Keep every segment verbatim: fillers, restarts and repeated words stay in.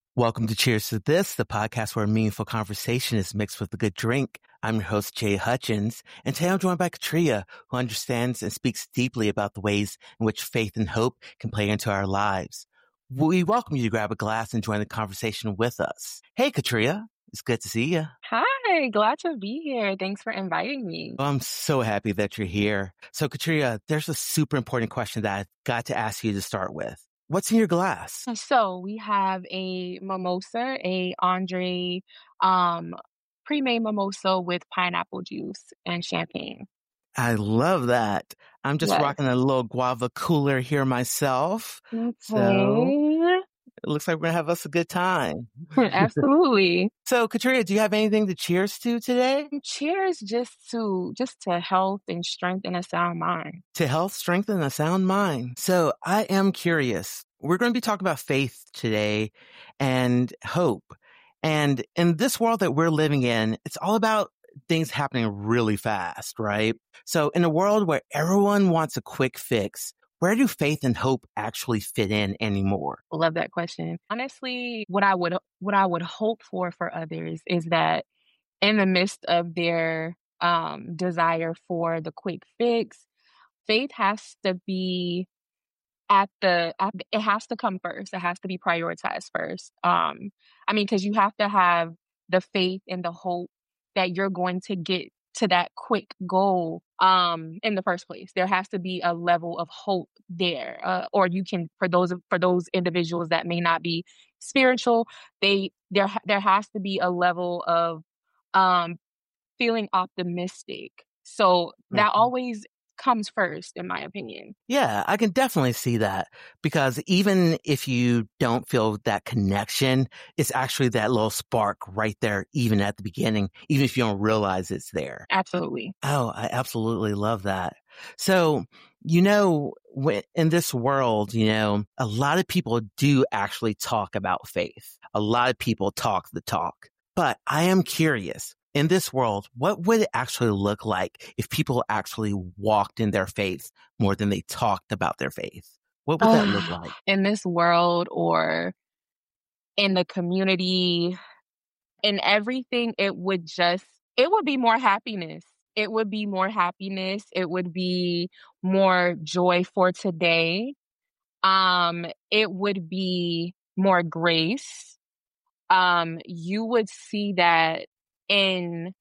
Welcome to Cheers to This, the podcast where a meaningful conversation is mixed with a good drink. I'm your host, Jay Hutchins, and today I'm joined by Katria, who understands and speaks deeply about the ways in which faith and hope can play into our lives. We welcome you to grab a glass and join the conversation with us. Hey, Katria. It's good to see you. Hi, glad to be here. Thanks for inviting me. Well, I'm so happy that you're here. So, Katria, there's a super important question that I've got to ask you to start with. What's in your glass? So we have a mimosa, a Andre um, pre-made mimosa with pineapple juice and champagne. I love that. I'm just Yes. rocking a little guava cooler here myself. Okay. So it looks like we're going to have us a good time. Absolutely. So, Katria, do you have anything to cheers to today? Cheers just to just to health and strength and a sound mind. To health, strength, and a sound mind. So I am curious. We're going to be talking about faith today and hope. And in this world that we're living in, it's all about things happening really fast, right? So in a world where everyone wants a quick fix, where do faith and hope actually fit in anymore? Love that question. Honestly, what I would what I would hope for for others is that in the midst of their um, desire for the quick fix, faith has to be at the at, it has to come first. It has to be prioritized first. Um, I mean, because you have to have the faith and the hope that you're going to get to that quick goal um, in the first place. There has to be a level of hope there, uh, or you can for those for those individuals that may not be spiritual, they there there has to be a level of um, feeling optimistic. So that Mhm. always comes first, in my opinion. Yeah, I can definitely see that because even if you don't feel that connection, it's actually that little spark right there, even at the beginning, even if you don't realize it's there. Absolutely. Oh, I absolutely love that. So, you know, when, in this world, you know, a lot of people do actually talk about faith. A lot of people talk the talk, but I am curious. In this world, what would it actually look like if people actually walked in their faith more than they talked about their faith? What would that look Uh, like? in this world or in the community, in everything, it would just, it would be more happiness. It would be more happiness. It would be more joy for today. Um, it would be more grace. Um, you would see that in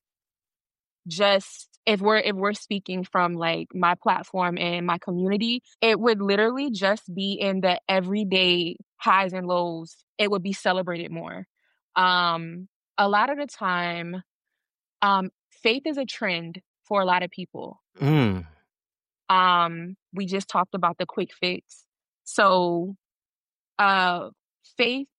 just if we're if we're speaking from like my platform and my community, it would literally just be in the everyday highs and lows. It would be celebrated more. Um, a lot of the time, um, faith is a trend for a lot of people. Mm. Um, we just talked about the quick fix. So, uh, faith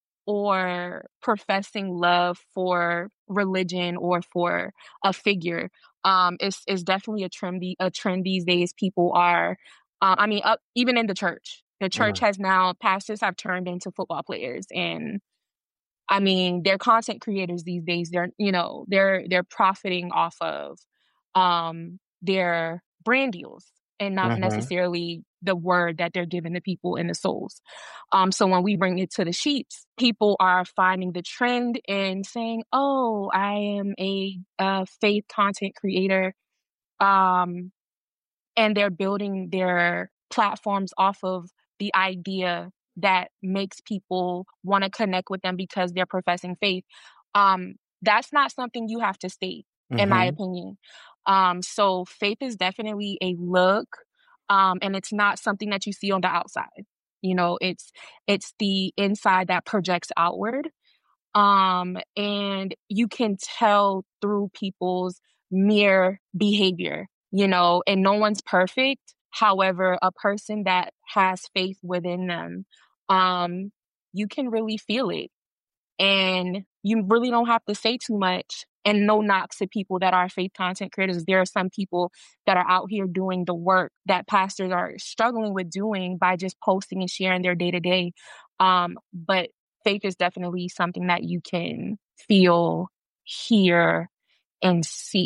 or professing love for religion or for a figure um, is is definitely a trend. A trend these days. People are, uh, I mean, uh, even in the church, the church Yeah. has now pastors have turned into football players, and I mean, they're content creators these days. They're you know they're they're profiting off of um, their brand deals and not Uh-huh. necessarily the word that they're giving the people and the souls. Um, so when we bring it to the sheets, people are finding the trend and saying, "Oh, I am a, uh faith content creator," um, and they're building their platforms off of the idea that makes people want to connect with them because they're professing faith. Um, that's not something you have to state, in my Mm-hmm. opinion. Um, so faith is definitely a look, um, and it's not something that you see on the outside. You know, it's it's the inside that projects outward. Um, and you can tell through people's mere behavior, you know, and no one's perfect. However, a person that has faith within them, um, you can really feel it. And you really don't have to say too much. And no knocks to people that are faith content creators. There are some people that are out here doing the work that pastors are struggling with doing by just posting and sharing their day to day. Um, But faith is definitely something that you can feel, hear, and see.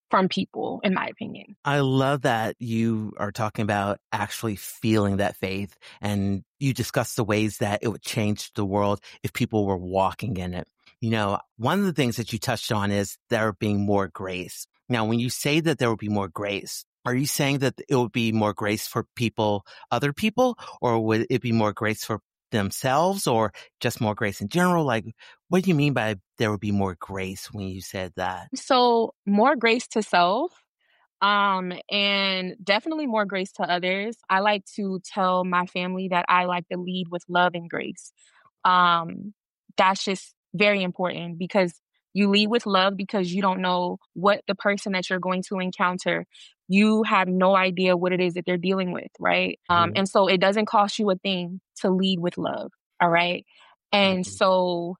from people, in my opinion. I love that you are talking about actually feeling that faith, and you discuss the ways that it would change the world if people were walking in it. You know, one of the things that you touched on is there being more grace. Now, when you say that there would be more grace, are you saying that it would be more grace for people, other people, or would it be more grace for themselves, or just more grace in general? Like, what do you mean by there would be more grace when you said that? So more grace to self, um, and definitely more grace to others. I like to tell my family that I like to lead with love and grace. Um, that's just very important because you lead with love because you don't know what the person that you're going to encounter, you have no idea what it is that they're dealing with, right? Um, Mhm. and so it doesn't cost you a thing to lead with love, all right? And Mhm. so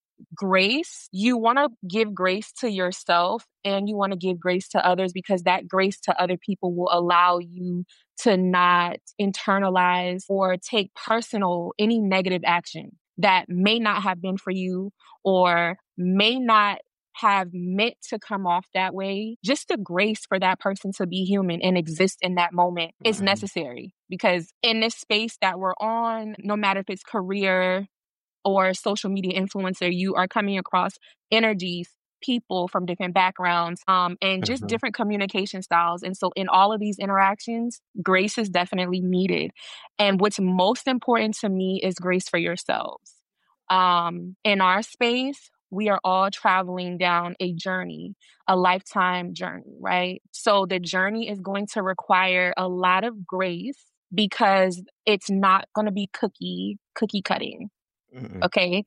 grace, you want to give grace to yourself and you want to give grace to others because that grace to other people will allow you to not internalize or take personal any negative action that may not have been for you or may not have meant to come off that way. Just the grace for that person to be human and exist in that moment is Mhm. necessary because in this space that we're on, no matter if it's career, or social media influencer, you are coming across energies, people from different backgrounds, um, and just Mhm. different communication styles. And so, in all of these interactions, grace is definitely needed. And what's most important to me is grace for yourselves. Um, in our space, we are all traveling down a journey, a lifetime journey, right? So, the journey is going to require a lot of grace because it's not going to be cookie cookie cutting. Mm-mm. Okay.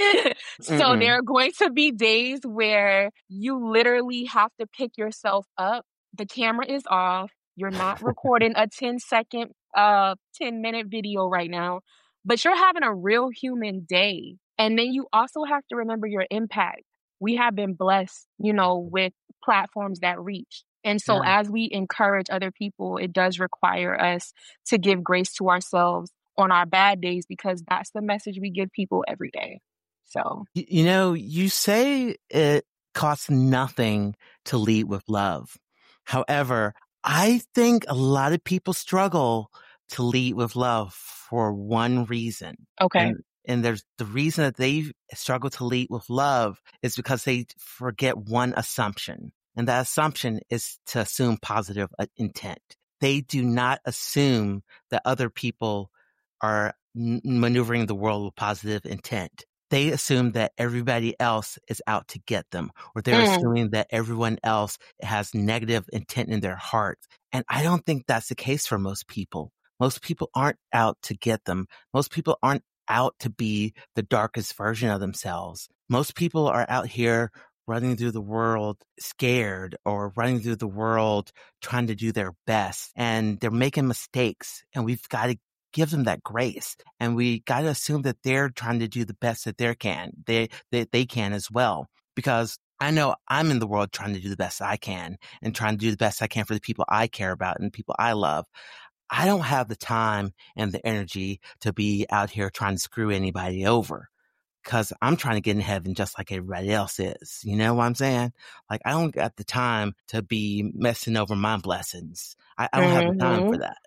So there Mm-mm. are going to be days where you literally have to pick yourself up. The camera is off. You're not recording a ten second, uh, ten minute video right now, but you're having a real human day. And then you also have to remember your impact. We have been blessed, you know, with platforms that reach. And so Yeah. as we encourage other people, it does require us to give grace to ourselves on our bad days because that's the message we give people every day. So, Y- You know, you say it costs nothing to lead with love. However, I think a lot of people struggle to lead with love for one reason. okay. And and there's the reason that they struggle to lead with love is because they forget one assumption. And that assumption is to assume positive uh, intent. They do not assume that other people are n- maneuvering the world with positive intent. They assume that everybody else is out to get them, or they're Mm, assuming that everyone else has negative intent in their heart. And I don't think that's the case for most people. Most people aren't out to get them. Most people aren't out to be the darkest version of themselves. Most people are out here running through the world scared or running through the world trying to do their best, and they're making mistakes, and we've got to give them that grace. And we got to assume that they're trying to do the best that they can. They, they, they can as well. Because I know I'm in the world trying to do the best I can and trying to do the best I can for the people I care about and the people I love. I don't have the time and the energy to be out here trying to screw anybody over because I'm trying to get in heaven just like everybody else is. You know what I'm saying? Like, I don't got the time to be messing over my blessings. I, I don't have the time for mhm. that,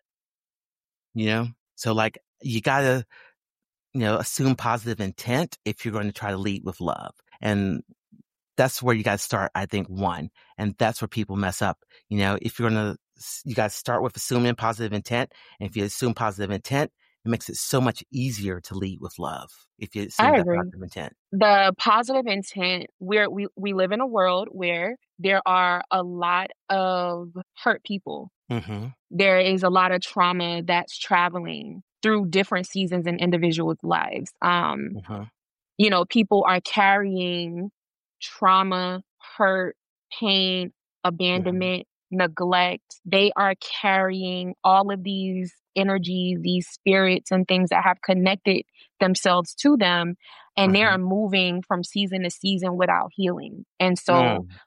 you know? So like, you gotta, you know, assume positive intent if you're going to try to lead with love. And that's where you got to start, I think, one. And that's where people mess up. You know, if you're going to, you got to start with assuming positive intent. And if you assume positive intent, it makes it so much easier to lead with love if you assume I that agree. positive intent. The positive intent, we're, we, we live in a world where there are a lot of hurt people. Mm-hmm. There is a lot of trauma that's traveling through different seasons in individuals' lives. Um, Mm-hmm. you know, people are carrying trauma, hurt, pain, Mm-hmm. abandonment, neglect. They are carrying all of these energies, these spirits, and things that have connected themselves to them. And they Mm-hmm. are moving from season to season without healing. And so, Mm.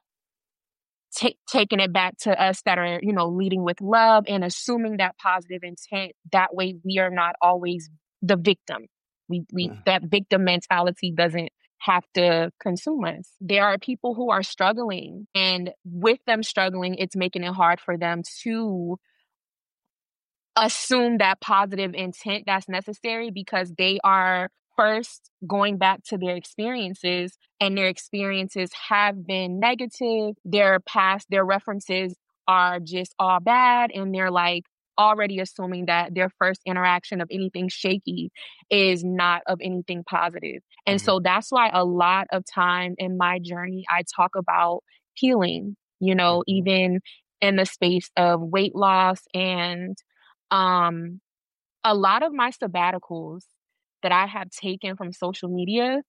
ta taking it back to us that are, you know, leading with love and assuming that positive intent, that way we are not always the victim. We we Mm. that victim mentality doesn't have to consume us. There are people who are struggling, and with them struggling, it's making it hard for them to assume that positive intent that's necessary because they are first going back to their experiences, and their experiences have been negative. Their past, their references are just all bad, and they're like already assuming that their first interaction of anything shaky is not of anything positive. And Mhm. so that's why a lot of time in my journey, I talk about healing, you know, Mhm. even in the space of weight loss. And um, a lot of my sabbaticals that I have taken from social media,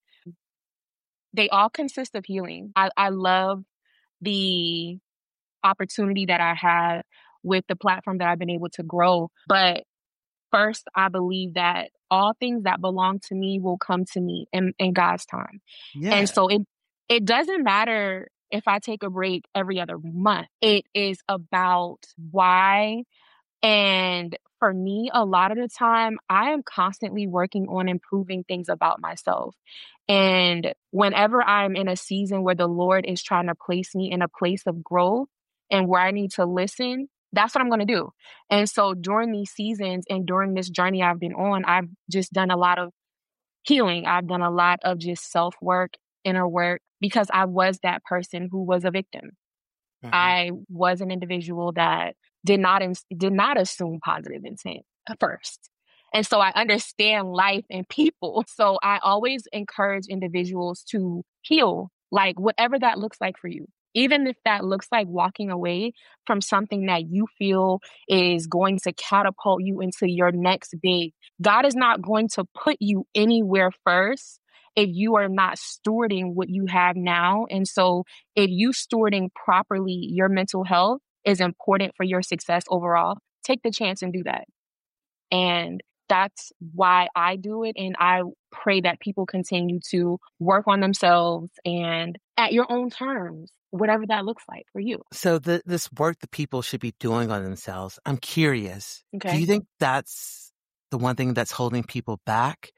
they all consist of healing. I, I love the opportunity that I had with the platform that I've been able to grow. But first, I believe that all things that belong to me will come to me in, in God's time. And Yeah. so it it doesn't matter if I take a break every other month. It is about why. And for me, a lot of the time, I am constantly working on improving things about myself. And whenever I'm in a season where the Lord is trying to place me in a place of growth and where I need to listen, that's what I'm going to do. And so during these seasons and during this journey I've been on, I've just done a lot of healing. I've done a lot of just self work, inner work, because I was that person who was a victim. Mhm. I was an individual that did not ins- did not assume positive intent at first. And so I understand life and people. So I always encourage individuals to heal, like whatever that looks like for you. Even if that looks like walking away from something that you feel is going to catapult you into your next big. God is not going to put you anywhere first if you are not stewarding what you have now. And so if you stewarding properly your mental health is important for your success overall, take the chance and do that. And that's why I do it. And I pray that people continue to work on themselves and at your own terms, whatever that looks like for you. So the, this work that people should be doing on themselves, I'm curious, do Okay. you think that's the one thing that's holding people back?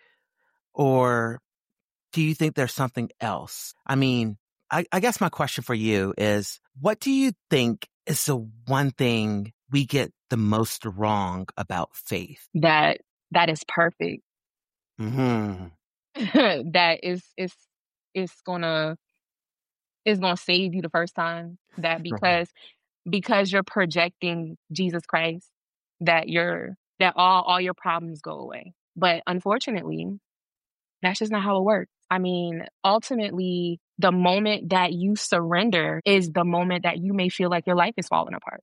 Or do you think there's something else? I mean, I, I guess my question for you is, what do you think is the one thing we get the most wrong about faith? That that is perfect. Hmm. that is is is gonna is gonna save you the first time. That Right. because because you're projecting Jesus Christ, that you're that all all your problems go away. But unfortunately, that's just not how it works. I mean, ultimately, the moment that you surrender is the moment that you may feel like your life is falling apart.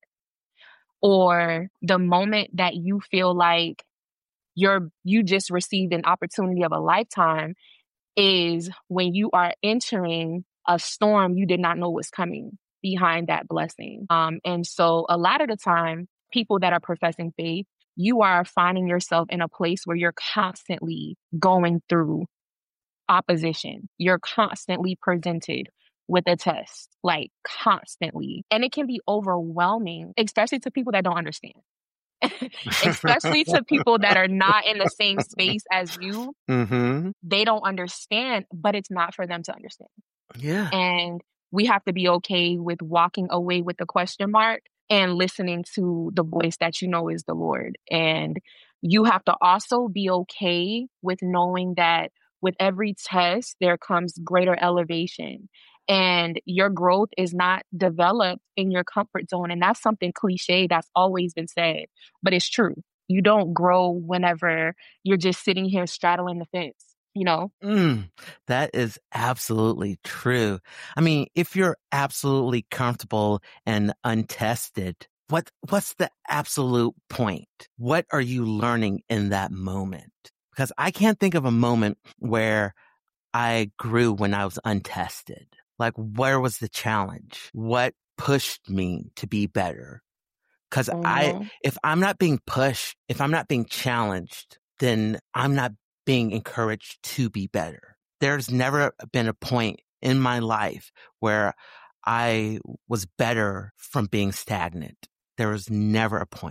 Or the moment that you feel like you're you just received an opportunity of a lifetime is when you are entering a storm you did not know was coming behind that blessing. Um, and so a lot of the time, people that are professing faith, you are finding yourself in a place where you're constantly going through opposition. You're constantly presented with a test, like constantly. And it can be overwhelming, especially to people that don't understand. Especially to people that are not in the same space as you, Mm-hmm. they don't understand, but it's not for them to understand. Yeah. And we have to be okay with walking away with the question mark and listening to the voice that you know is the Lord. And you have to also be okay with knowing that with every test, there comes greater elevation. And your growth is not developed in your comfort zone. And that's something cliche that's always been said, but it's true. You don't grow whenever you're just sitting here straddling the fence, you know? Mm, that is absolutely true. I mean, if you're absolutely comfortable and untested, what what's the absolute point? What are you learning in that moment? Because I can't think of a moment where I grew when I was untested. Like, where was the challenge? What pushed me to be better? Because I, Mhm. if I'm not being pushed, if I'm not being challenged, then I'm not being encouraged to be better. There's never been a point in my life where I was better from being stagnant. There was never a point.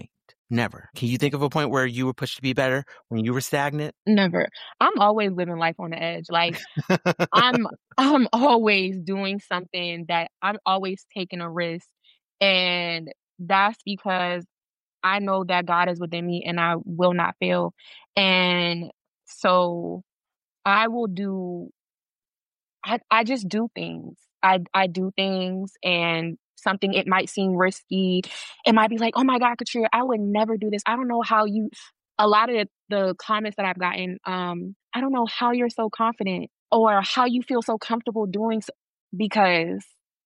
Never. Can you think of a point where you were pushed to be better when you were stagnant? Never. I'm always living life on the edge. Like, I'm I'm always doing something that I'm always taking a risk, and that's because I know that God is within me and I will not fail. And so I will do I I just do things. I I do things and something it might seem risky. It might be like, "Oh my God, Katrina, I would never do this. I don't know how you." A lot of the, the comments that I've gotten, um, I don't know how you're so confident or how you feel so comfortable doing so, because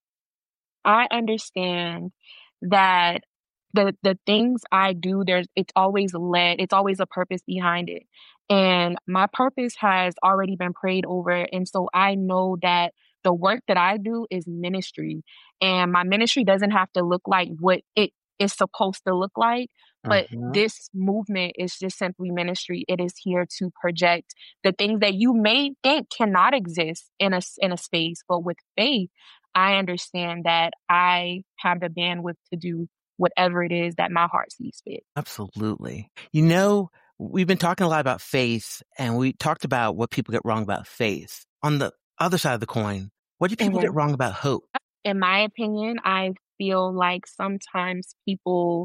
I understand that the the things I do, there's it's always led, it's always a purpose behind it. And my purpose has already been prayed over. And so I know that the work that I do is ministry. And my ministry doesn't have to look like what it is supposed to look like. But Mhm. this movement is just simply ministry. It is here to project the things that you may think cannot exist in a s- in a space, but with faith, I understand that I have the bandwidth to do whatever it is that my heart sees fit. Absolutely. You know, we've been talking a lot about faith, and we talked about what people get wrong about faith. On the other side of the coin, what do people get Mhm. wrong about hope? In my opinion, I feel like sometimes people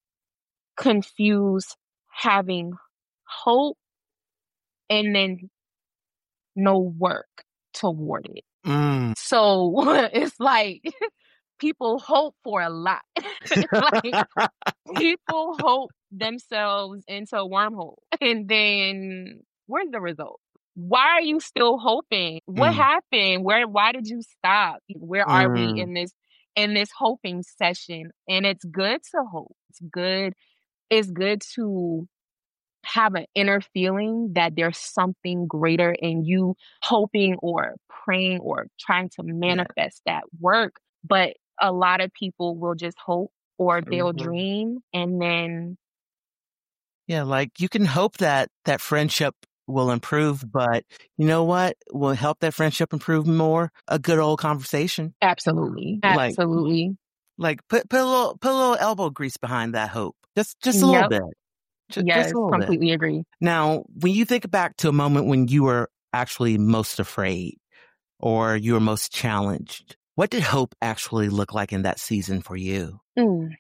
confuse having hope and then no work toward it. Mm. So it's like people hope for a lot. Like, people hope themselves into a wormhole, and then where's the result? Why are you still hoping? What Mm. happened? Where why did you stop? Where are we Mm. in this in this hoping session? And it's good to hope. It's good. It's good to have an inner feeling that there's something greater in you hoping or praying or trying to Yeah. manifest that work. But a lot of people will just hope or they'll Mhm. dream and then Yeah, like you can hope that that friendship will improve, but you know what will help that friendship improve more? A good old conversation. absolutely, Like absolutely. like put put a little put a little elbow grease behind that hope. Just just a little Yep. bit. Just, just Yes, a little bit. completely agree. Now, when you think back to a moment when you were actually most afraid or you were most challenged, what did hope actually look like in that season for you? Mm.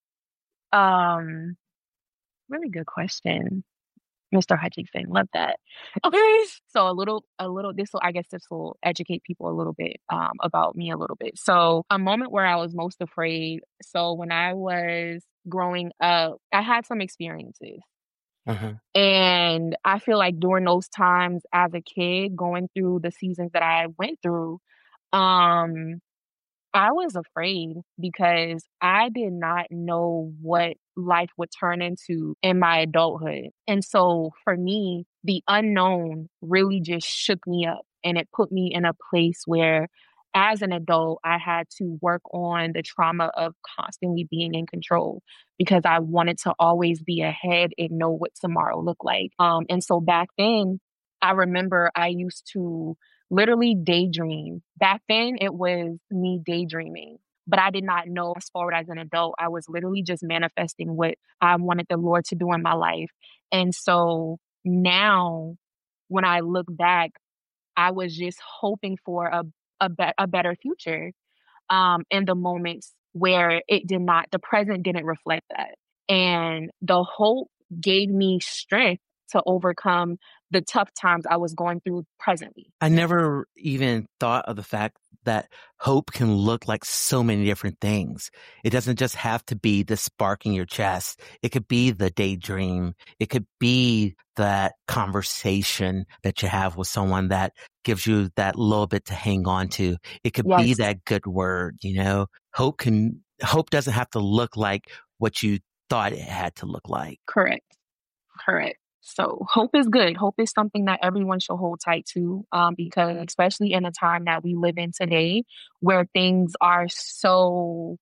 Um, really good question. mister Hutchinson, love that. Okay. So a little, a little, this will, I guess this will educate people a little bit um, about me a little bit. So a moment where I was most afraid. So when I was growing up, I had some experiences. Mhm. And I feel like during those times as a kid, going through the seasons that I went through, um, I was afraid because I did not know what life would turn into in my adulthood. And so for me, the unknown really just shook me up and it put me in a place where as an adult, I had to work on the trauma of constantly being in control because I wanted to always be ahead and know what tomorrow looked like. Um, and so back then, I remember I used to literally daydream. Back then, it was me daydreaming, but I did not know as forward as an adult. I was literally just manifesting what I wanted the Lord to do in my life. And so now, when I look back, I was just hoping for a a, be- a better future um, in the moments where it did not, the present didn't reflect that. And the hope gave me strength to overcome the tough times I was going through presently. I never even thought of the fact that hope can look like so many different things. It doesn't just have to be the spark in your chest. It could be the daydream. It could be that conversation that you have with someone that gives you that little bit to hang on to. It could be Yes, that good word, you know, hope can, hope doesn't have to look like what you thought it had to look like. correct, correct. So hope is good. Hope is something that everyone should hold tight to, um, because especially in the time that we live in today, where things are so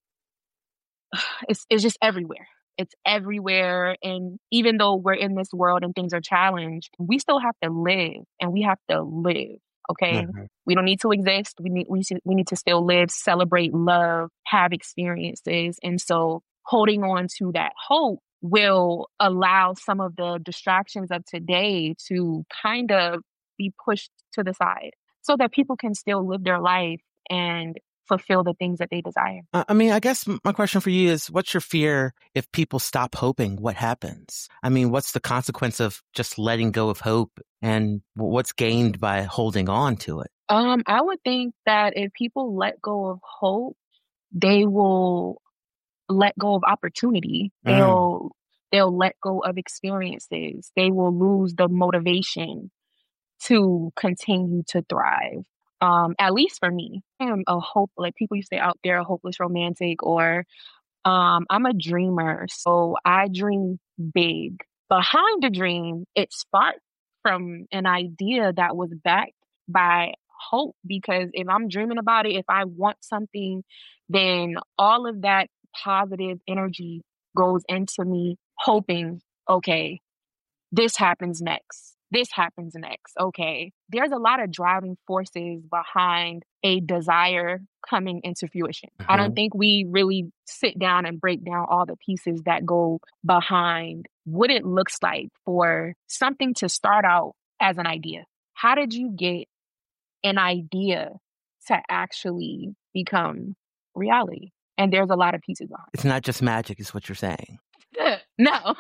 it's it's just everywhere. It's everywhere. And even though we're in this world and things are challenged, we still have to live and we have to live. Okay. Mhm. We don't need to exist. We need we should, we need to still live, celebrate, love, have experiences. And so holding on to that hope will allow some of the distractions of today to kind of be pushed to the side so that people can still live their life and fulfill the things that they desire. I I mean, I guess m- my question for you is, what's your fear if people stop hoping? What happens? I mean, what's the consequence of just letting go of hope, and w- what's gained by holding on to it? Um, I would think that if people let go of hope, they will let go of opportunity. Mm, They'll they'll let go of experiences. They will lose the motivation to continue to thrive. Um, at least for me, I am a hope like people used to say out there, a hopeless romantic, or um, I'm a dreamer, so I dream big. Behind the dream, it sparked from an idea that was backed by hope. Because if I'm dreaming about it, if I want something, then all of that positive energy goes into me hoping, okay, this happens next. This happens next. Okay. There's a lot of driving forces behind a desire coming into fruition. I don't mhm. think we really sit down and break down all the pieces that go behind what it looks like for something to start out as an idea. How did you get an idea to actually become reality? And there's a lot of pieces behind It's not just magic, is what you're saying. it. No,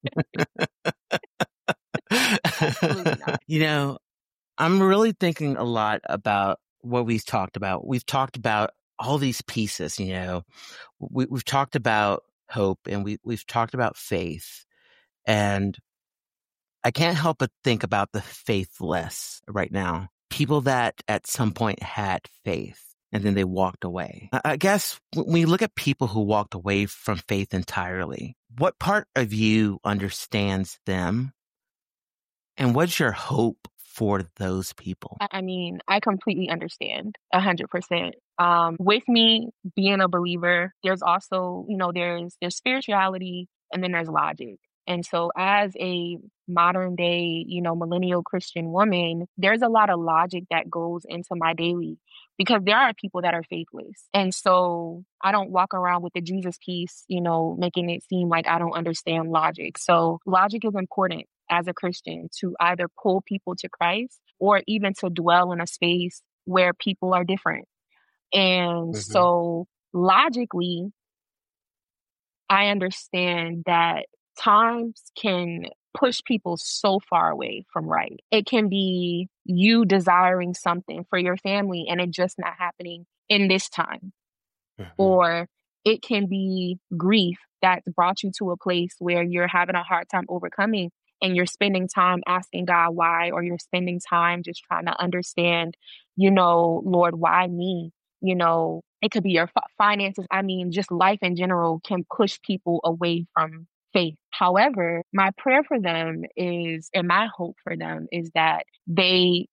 absolutely not. You know, I'm really thinking a lot about what we've talked about. We've talked about all these pieces, you know, we, we've talked about hope, and we, we've talked about faith. And I can't help but think about the faithless right now. People that at some point had faith and then they walked away. I I guess when we look at people who walked away from faith entirely, what part of you understands them, and what's your hope for those people? I I mean, I completely understand one hundred percent. Um, with me being a believer, there's also, you know, there's there's spirituality and then there's logic. And so as a modern day, you know, millennial Christian woman, there's a lot of logic that goes into my daily because there are people that are faithless. And so I don't walk around with the Jesus piece, you know, making it seem like I don't understand logic. So logic is important as a Christian to either pull people to Christ or even to dwell in a space where people are different. And Hmm. so logically, I understand that times can push people so far away from right. It can be you desiring something for your family and it just not happening in this time. Hmm. Or it can be grief that's brought you to a place where you're having a hard time overcoming and you're spending time asking God why, or you're spending time just trying to understand, you know, Lord, why me? You know, it could be your fi- finances. I mean, just life in general can push people away from faith. However, my prayer for them is, and my hope for them is that they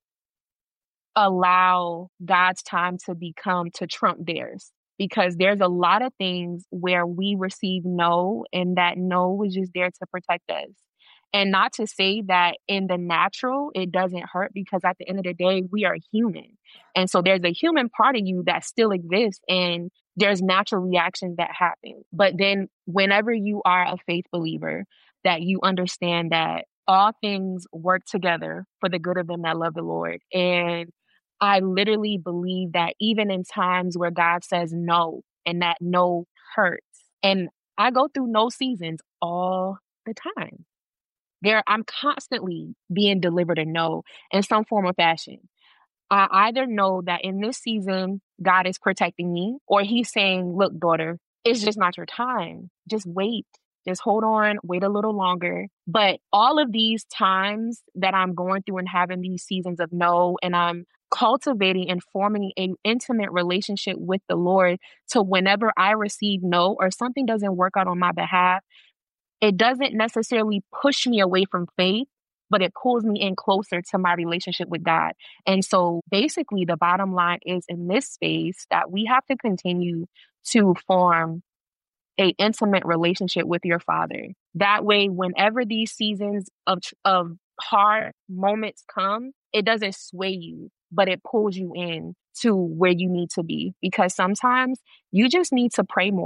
allow God's time to become to trump theirs. Because there's a lot of things where we receive no, and that no was just there to protect us. And not to say that in the natural, it doesn't hurt, because at the end of the day, we are human. And so there's a human part of you that still exists, and there's natural reactions that happen. But then, whenever you are a faith believer, that you understand that all things work together for the good of them that love the Lord. And I literally believe that even in times where God says no and that no hurts, and I go through no seasons all the time. There, I'm constantly being delivered a no in some form or fashion. I either know that in this season, God is protecting me, or He's saying, look, daughter, it's just not your time. Just wait. Just hold on, wait a little longer. But all of these times that I'm going through and having these seasons of no, and I'm cultivating and forming an intimate relationship with the Lord, to whenever I receive no or something doesn't work out on my behalf, it doesn't necessarily push me away from faith, but it pulls me in closer to my relationship with God. And so basically, the bottom line is in this space that we have to continue to form a intimate relationship with your Father. That way, whenever these seasons of tr- of hard moments come, it doesn't sway you, but it pulls you in to where you need to be. Because sometimes you just need to pray more.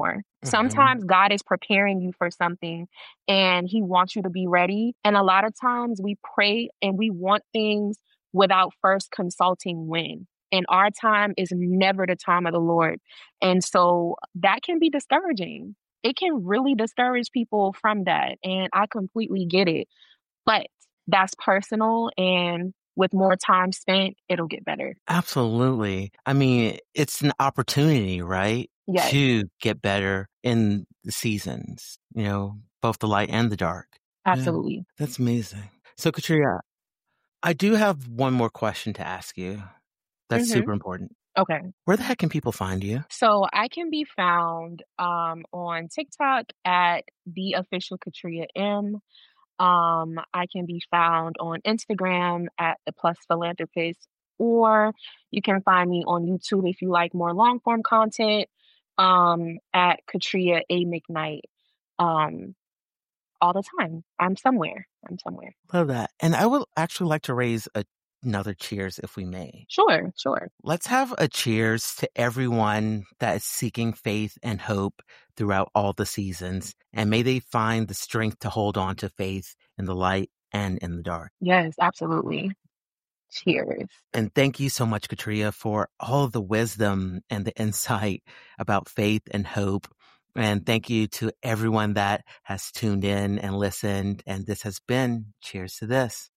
Mhm. Sometimes God is preparing you for something and he wants you to be ready. And a lot of times we pray and we want things without first consulting when. And our time is never the time of the Lord. And so that can be discouraging. It can really discourage people from that. And I completely get it. But that's personal. And with more time spent, it'll get better. Absolutely. I mean, it's an opportunity, right? Yes, To get better in the seasons, you know, both the light and the dark. Yeah, absolutely. that's amazing. So, Katrina, I do have one more question to ask you. That's Hmm. super important. Okay. Where the heck can people find you? So I can be found um, on TikTok at the official Katria M. Um, I can be found on Instagram at the Plus Philanthropist, or you can find me on YouTube if you like more long form content um, at Katria A McKnight. Um, all the time. I'm somewhere. I'm somewhere. Love that. And I would actually like to raise a, another cheers if we may. Sure, sure. Let's have a cheers to everyone that is seeking faith and hope throughout all the seasons. And may they find the strength to hold on to faith in the light and in the dark. Yes, absolutely. Cheers. And thank you so much, Katrina, for all of the wisdom and the insight about faith and hope. And thank you to everyone that has tuned in and listened. And this has been Cheers to This.